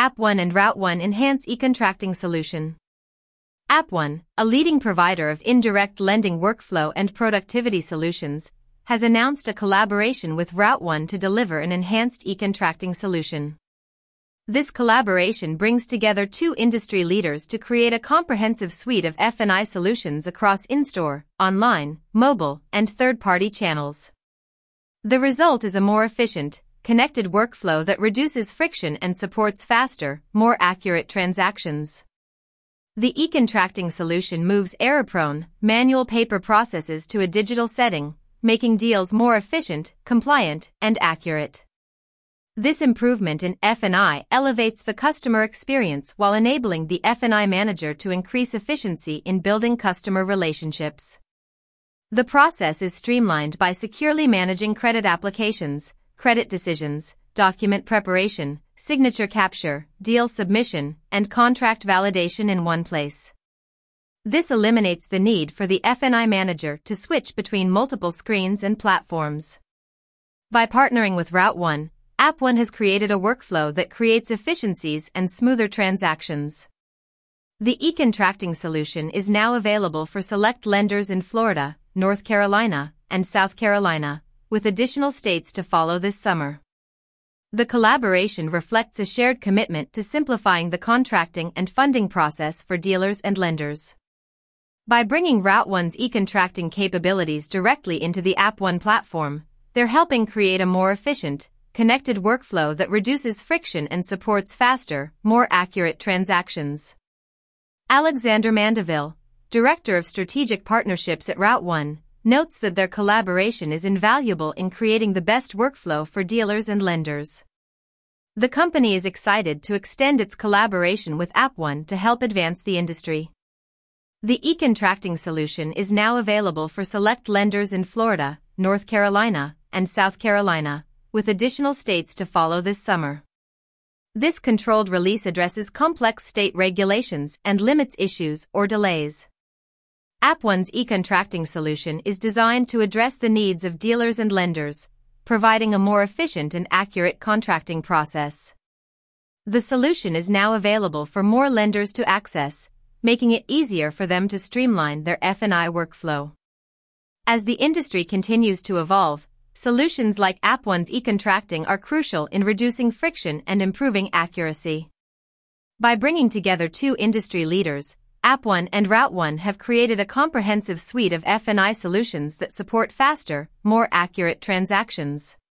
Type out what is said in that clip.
App1 and Route1 enhance e-contracting solution. App1, a leading provider of indirect lending workflow and productivity solutions, has announced a collaboration with Route1 to deliver an enhanced e-contracting solution. This collaboration brings together two industry leaders to create a comprehensive suite of F&I solutions across in-store, online, mobile, and third-party channels. The result is a more efficient, connected workflow that reduces friction and supports faster, more accurate transactions. The e-contracting solution moves error-prone, manual paper processes to a digital setting, making deals more efficient, compliant, and accurate. This improvement in F&I elevates the customer experience while enabling the F&I manager to increase efficiency in building customer relationships. The process is streamlined by securely managing credit applications, credit decisions, document preparation, signature capture, deal submission, and contract validation in one place. This eliminates the need for the F&I manager to switch between multiple screens and platforms. By partnering with Route1, App1 has created a workflow that creates efficiencies and smoother transactions. The e-contracting solution is now available for select lenders in Florida, North Carolina, and South Carolina, with additional states to follow this summer. The collaboration reflects a shared commitment to simplifying the contracting and funding process for dealers and lenders. By bringing Route1's e-contracting capabilities directly into the App1 platform, they're helping create a more efficient, connected workflow that reduces friction and supports faster, more accurate transactions. Alexander Mandeville, Director of Strategic Partnerships at Route1, notes that their collaboration is invaluable in creating the best workflow for dealers and lenders. The company is excited to extend its collaboration with App1 to help advance the industry. The e-contracting solution is now available for select lenders in Florida, North Carolina, and South Carolina, with additional states to follow this summer. This controlled release addresses complex state regulations and limits issues or delays. App1's e-contracting solution is designed to address the needs of dealers and lenders, providing a more efficient and accurate contracting process. The solution is now available for more lenders to access, making it easier for them to streamline their F&I workflow. As the industry continues to evolve, solutions like App1's e-contracting are crucial in reducing friction and improving accuracy. By bringing together two industry leaders, App1 and Route1 have created a comprehensive suite of F&I solutions that support faster, more accurate transactions.